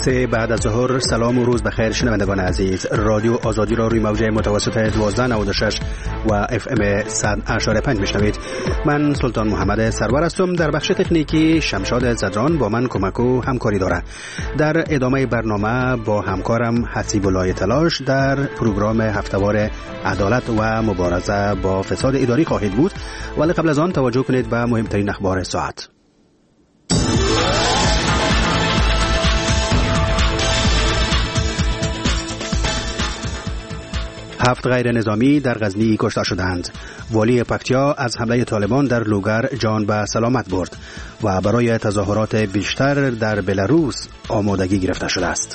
وقت بعد از ظهر. سلام و روز بخیر شنوندگان عزیز. رادیو آزادی را روی موج متوسط 1296 و اف ام 100.5 میشنوید. من سلطان محمد سرور هستم. در بخش تکنیکی شمشاد زدران با من کمک و همکاری دارد. در ادامه برنامه با همکارم حسیب الله تلاش در پروگرام هفتهوار عدالت و مبارزه با فساد اداری خواهید بود، ولی قبل از آن توجه کنید به مهمترین اخبار ساعت. 7 غیر نظامی در غزنی کشته شدند. والی پکتیا از حمله طالبان در لوگر جان به سلامت برد و برای تظاهرات بیشتر در بلاروس آمادگی گرفته شده است.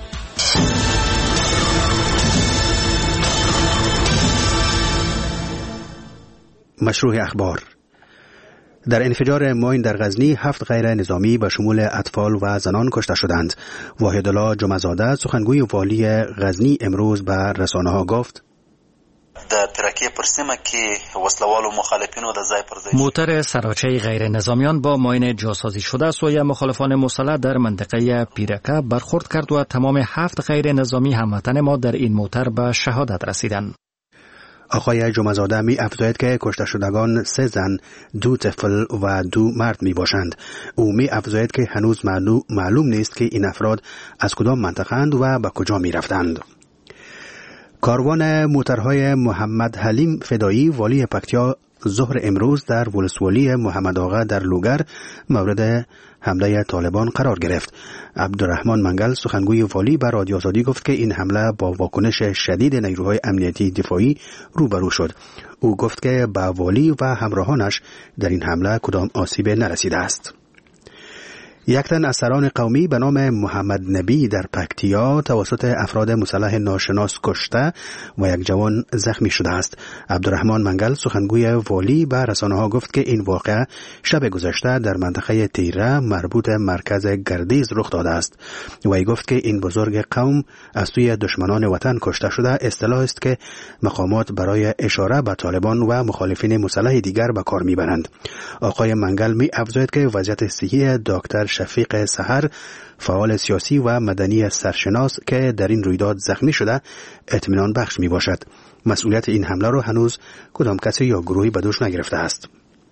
مشروع اخبار. در انفجار ماین در غزنی 7 غیر نظامی به شمول اطفال و زنان کشته شدند. واحدالله جمعه‌زاده سخنگوی والی غزنی امروز به رسانه‌ها گفت: د ترکیه پر سیمه کې وسلوالو مخالفینو د ځای پر ځای موتر سراچه غیر نظامیان با ماین جاسازی شده سوی مخالفان مسلح در منطقه پیرکه برخورد کرد و تمام 7 غیر نظامی هموطن ما در این موتر به شهادت رسیدند. آقای جمعه‌زاده می افزاید که کشته شدگان 3 زن، 2 طفل و 2 مرد می باشند. او می افزاید که هنوز معلوم نیست که این افراد از کدام منطقه اند و به کجا می رفتند. کاروان موترهای محمد حلیم فدایی والی پکتیا ظهر امروز در ولسوالی محمد آقا در لوگر مورد حمله طالبان قرار گرفت. عبدالرحمن منگل سخنگوی والی به رادیو آزادی گفت که این حمله با واکنش شدید نیروهای امنیتی دفاعی روبرو شد. او گفت که به والی و همراهانش در این حمله کدام آسیب نرسیده است. یک تن از سران قومی به نام محمد نبی در پکتیا توسط افراد مسلح ناشناس کشته و یک جوان زخمی شده است. عبدالرحمن منگل سخنگوی والی به رسانه‌ها گفت که این واقعه شب گذشته در منطقه تیره مربوط مرکز گردیز رخ داده است. وی گفت که این بزرگ قوم از سوی دشمنان وطن کشته شده اصطلاحی است که مقامات برای اشاره به طالبان و مخالفین مسلح دیگر به کار میبرند. آقای منگل می افزاید که وضعیت صحی دکتر شفیق سحر فعال سیاسی و مدنی سرشناس که در این رویداد زخمی شده اطمینان بخش می باشد. مسئولیت این حمله را هنوز کدام کسی یا گروهی به دوش نگرفته است.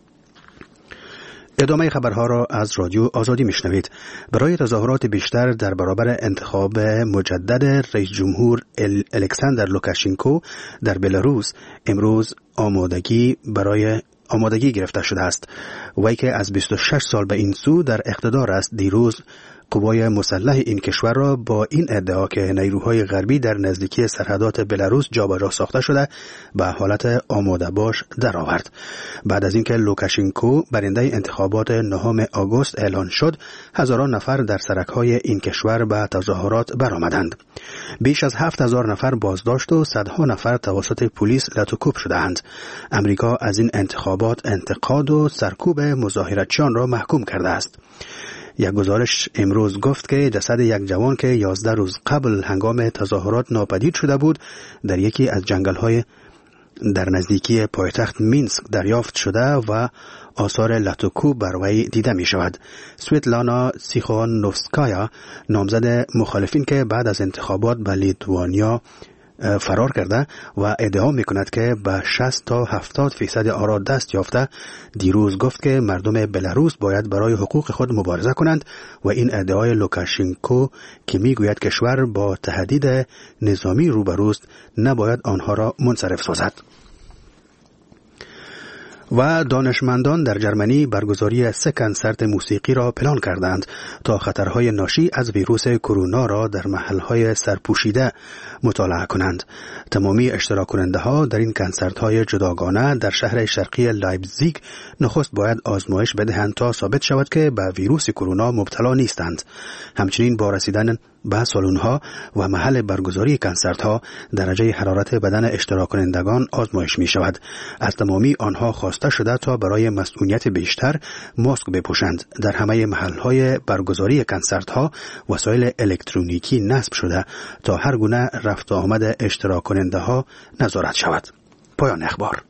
ادامه خبرها را از رادیو آزادی میشنوید. برای تظاهرات بیشتر در برابر انتخاب مجدد رئیس جمهور الکساندر لوکاشنکو در بلاروس امروز آمادگی گرفته شده است. وی که از 26 سال به این سو در اقتدار است دیروز قوای مسلح این کشور را با این ادعا که نیروهای غربی در نزدیکی سرحدات بلاروس جابجا ساخته شده به حالت آماده باش درآورد. بعد از اینکه لوکاشنکو برنده انتخابات 9 آگوست اعلان شد، هزاران نفر در سرک‌های این کشور به تظاهرات برآمدند. بیش از 7000 نفر بازداشت و صدها نفر توسط پلیس لطوکوب شدند. امریکا از این انتخابات انتقاد و سرکوب مظاهراتچیان را محکوم کرده است. یک گزارش امروز گفت که جسد یک جوان که 11 روز قبل هنگام تظاهرات ناپدید شده بود در یکی از جنگل‌های در نزدیکی پایتخت مینسک دریافت شده و آثار لطوکوب بر وی دیده می شود. سویتلانا سیخانوفسکایا نامزد مخالفین که بعد از انتخابات به لیتوانیا فرار کرده و ادعا میکند که به 60 تا 70% آرا دست یافته دیروز گفت که مردم بلاروس باید برای حقوق خود مبارزه کنند و این ادعای لوکاشنکو که میگوید کشور با تهدید نظامی روبروست نباید آنها را منصرف سازد. و دانشمندان در جرمنی برگزاری 3 کنسرت موسیقی را پلان کردند تا خطرهای ناشی از ویروس کرونا را در محلهای سرپوشیده مطالعه کنند. تمامی اشتراک کننده ها در این کنسرت های جداگانه در شهر شرقی لایپزیگ نخست باید آزمایش بدهند تا ثابت شود که به ویروس کرونا مبتلا نیستند. همچنین با رسیدن به سالن‌ها و محل برگزاری کنسرت‌ها درجه حرارت بدن اشتراک کنندگان آزمایش می‌شود. از تمامی آنها خواسته شده تا برای مسئولیت بیشتر ماسک بپوشند. در همه محل‌های برگزاری کنسرت‌ها وسایل الکترونیکی نصب شده تا هر گونه رفت و آمد اشتراک کننده‌ها نظارت شود. پایان اخبار.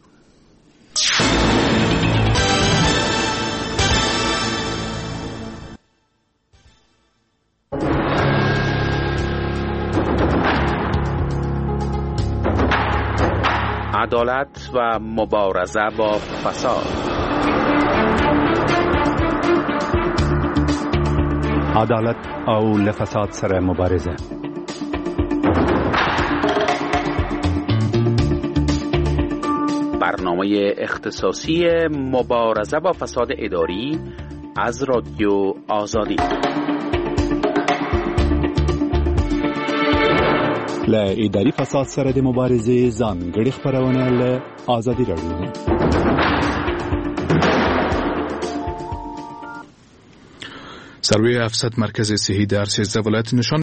عدالت و مبارزه با فساد. عدالت او لفساد سره مبارزه. برنامه اختصاصی مبارزه با فساد اداری از رادیو آزادی. ل اداري فساد سره د مبارزې ځانګړي خبرونه له آزادي رادیو. سروی افسد مرکز صحی در 13 ولایت نشان